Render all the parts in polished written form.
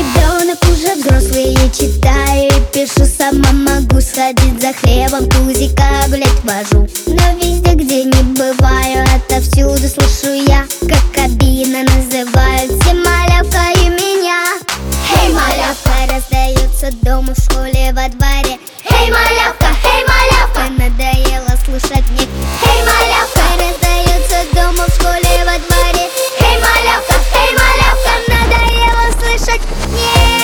Ребенок уже взрослый, я читаю и пишу. Сама могу сходить за хлебом, тузика гулять вожу. Но везде, где не бываю, отовсюду слышу я, как обидно называют все малявкой меня. Эй, малявка, раздается дома, в школе, во дворе. Эй, малявка, надоело слушать мне. Эй, малявка, раздается дома, в школе, во дворе. Эй, малявка, надоело слышать мне.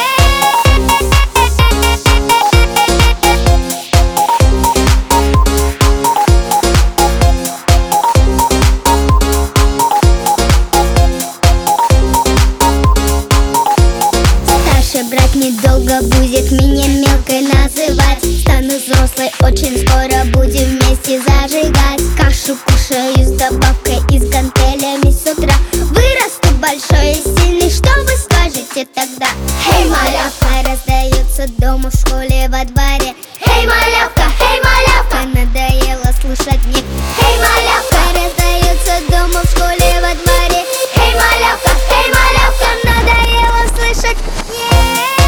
Старший брат недолго будет меня мелкой называть. Стану взрослой, очень скоро будем вместе зажигать. Кашу кушаю с добавкой и с гантелями с утра. Вырасту большой и сильный, что вы скажете тогда? Эй, малявка, раздается дома, в школе, во дворе. Эй, малявка, надоело слушать мне. Эй, малявка, раздается дома, в школе, во дворе. Эй, малявка, надоело слышать мне.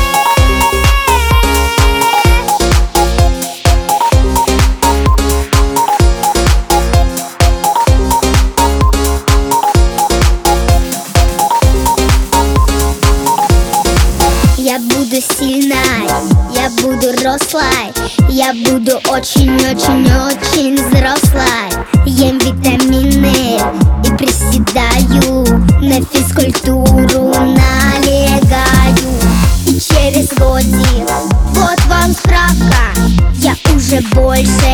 Я буду сильной, я буду рослой, я буду очень-очень-очень взрослой. Ем витамины и приседаю, на физкультуру налегаю. И через годик, вот вам справка, я уже больше